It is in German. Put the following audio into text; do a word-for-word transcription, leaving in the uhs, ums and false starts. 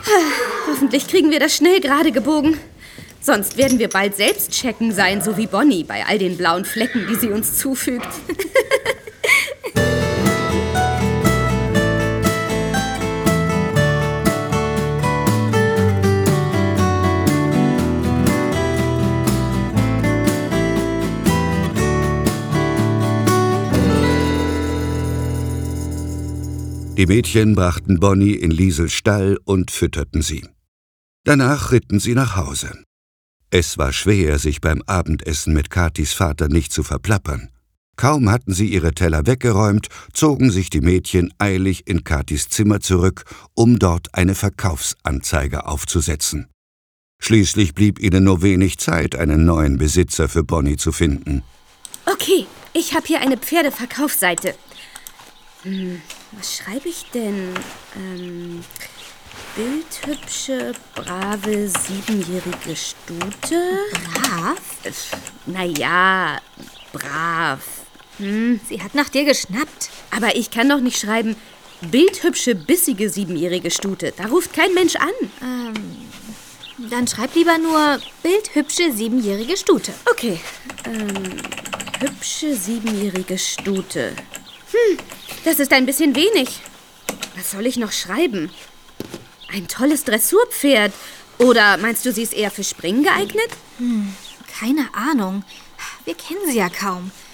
Hoffentlich kriegen wir das schnell gerade gebogen. Sonst werden wir bald selbst checken sein, so wie Bonnie bei all den blauen Flecken, die sie uns zufügt. Die Mädchen brachten Bonnie in Liesels Stall und fütterten sie. Danach ritten sie nach Hause. Es war schwer, sich beim Abendessen mit Kathis Vater nicht zu verplappern. Kaum hatten sie ihre Teller weggeräumt, zogen sich die Mädchen eilig in Kathis Zimmer zurück, um dort eine Verkaufsanzeige aufzusetzen. Schließlich blieb ihnen nur wenig Zeit, einen neuen Besitzer für Bonnie zu finden. Okay, ich habe hier eine Pferdeverkaufsseite. Hm, was schreibe ich denn? Ähm, bildhübsche, brave, siebenjährige Stute. Brav? Äh, naja, brav. Hm. Sie hat nach dir geschnappt. Aber ich kann doch nicht schreiben, bildhübsche, bissige, siebenjährige Stute. Da ruft kein Mensch an. Ähm, dann schreib lieber nur bildhübsche, siebenjährige Stute. Okay, ähm, hübsche, siebenjährige Stute. Hm, das ist ein bisschen wenig. Was soll ich noch schreiben? Ein tolles Dressurpferd. Oder meinst du, sie ist eher für Springen geeignet? Hm, keine Ahnung. Wir kennen sie ja kaum.